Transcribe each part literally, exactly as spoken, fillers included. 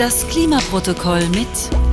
Das Klimaprotokoll mit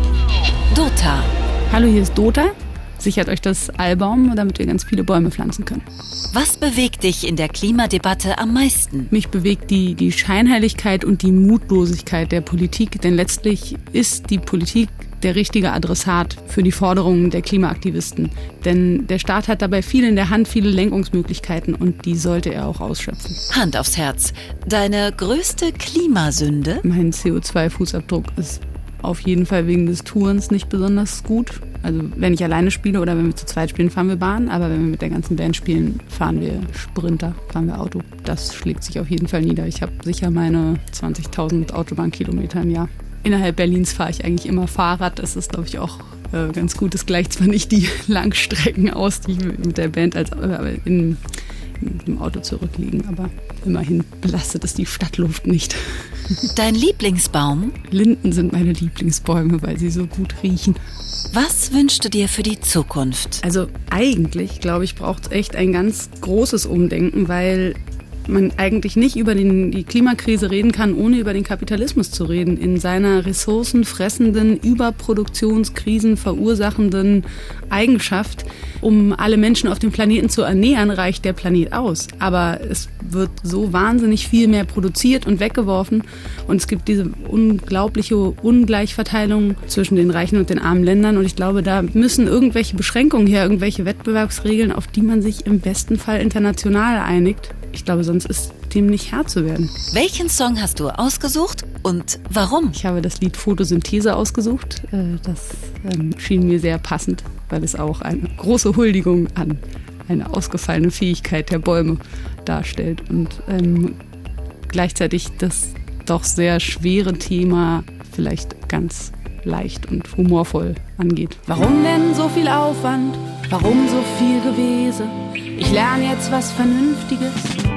Dota. Hallo, hier ist Dota. Sichert euch das Albaum, damit wir ganz viele Bäume pflanzen können. Was bewegt dich in der Klimadebatte am meisten? Mich bewegt die, die Scheinheiligkeit und die Mutlosigkeit der Politik, denn letztlich ist die Politik der richtige Adressat für die Forderungen der Klimaaktivisten. Denn der Staat hat dabei viel in der Hand, viele Lenkungsmöglichkeiten, und die sollte er auch ausschöpfen. Hand aufs Herz. Deine größte Klimasünde? Mein C O zwei Fußabdruck ist auf jeden Fall wegen des Tourens nicht besonders gut. Also wenn ich alleine spiele oder wenn wir zu zweit spielen, fahren wir Bahn. Aber wenn wir mit der ganzen Band spielen, fahren wir Sprinter, fahren wir Auto. Das schlägt sich auf jeden Fall nieder. Ich habe sicher meine zwanzigtausend Autobahnkilometer im Jahr. Innerhalb Berlins fahre ich eigentlich immer Fahrrad. Das ist, glaube ich, auch äh, ganz gut. Es gleicht zwar nicht die Langstrecken aus, die mit der Band als äh, in, in dem Auto zurückliegen, aber immerhin belastet es die Stadtluft nicht. Dein Lieblingsbaum? Linden sind meine Lieblingsbäume, weil sie so gut riechen. Was wünschst du dir für die Zukunft? Also eigentlich, glaube ich, braucht es echt ein ganz großes Umdenken, weil man eigentlich nicht über den, die Klimakrise reden kann, ohne über den Kapitalismus zu reden. In seiner ressourcenfressenden, Überproduktionskrisen verursachenden Eigenschaft. Um alle Menschen auf dem Planeten zu ernähren, reicht der Planet aus. Aber es wird so wahnsinnig viel mehr produziert und weggeworfen. Und es gibt diese unglaubliche Ungleichverteilung zwischen den reichen und den armen Ländern. Und ich glaube, da müssen irgendwelche Beschränkungen her, irgendwelche Wettbewerbsregeln, auf die man sich im besten Fall international einigt. Ich glaube, sonst ist dem nicht Herr zu werden. Welchen Song hast du ausgesucht und warum? Ich habe das Lied Photosynthese ausgesucht. Das schien mir sehr passend, weil es auch eine große Huldigung an eine ausgefallene Fähigkeit der Bäume darstellt und ähm, gleichzeitig das doch sehr schwere Thema vielleicht ganz leicht und humorvoll angeht. Warum denn so viel Aufwand? Warum so viel Gewese? Ich lerne jetzt was Vernünftiges.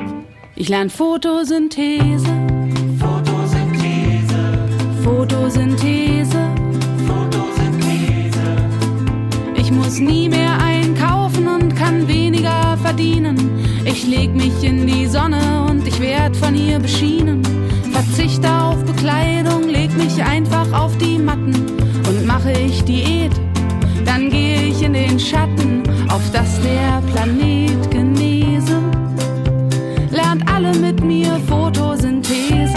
Ich lerne Photosynthese. Photosynthese. Photosynthese. Photosynthese. Ich muss nie mehr einkaufen und kann weniger verdienen. Ich leg mich in die Sonne und ich werd von ihr beschienen. Verzichte auf Bekleidung, leg mich einfach auf die Matten und mache ich Diät. Dann gehe ich in den Schatten, auf dass der Planet genese. Lernt alle mit mir Photosynthese.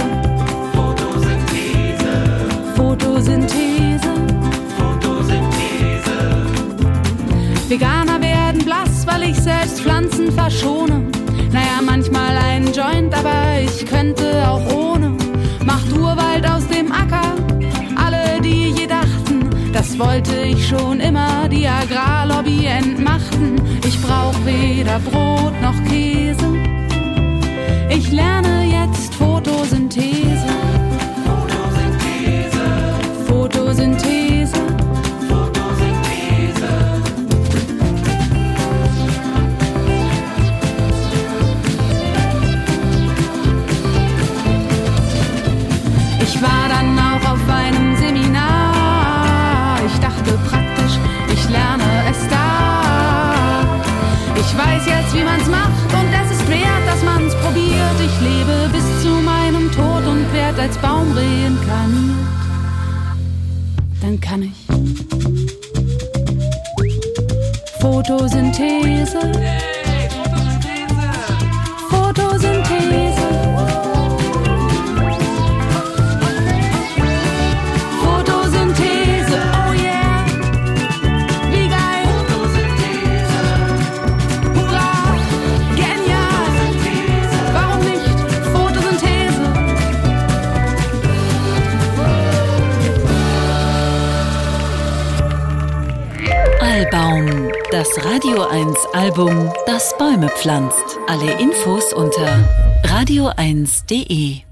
Photosynthese. Photosynthese. Photosynthese. Veganer werden blass, weil ich selbst Pflanzen verschone. Naja, manchmal ein Joint, aber ich könnte auch ohne. Macht Urwald aus dem Acker, alle, die je dachten, das wollte ich schon immer, die Agrarlobby entmachten. Ich brauch weder Brot noch Käse. Ich lerne jetzt Photosynthese. Photosynthese. Photosynthese. Photosynthese. Ich war dann auch auf einem Seminar. Ich dachte praktisch, ich lerne es da. Ich weiß jetzt, wie man's macht, und es ist wert, dass man's probiert. Ich lebe bis zu meinem Tod und werd als Baum reinkarniert. Dann kann ich Photosynthese. Photosynthese. Photosynthese, oh yeah. Wie geil. Photosynthese. Hurra, genial. Warum nicht Photosynthese? Albaum, das Radio eins Album, das Bäume pflanzt. Alle Infos unter radio eins punkt de.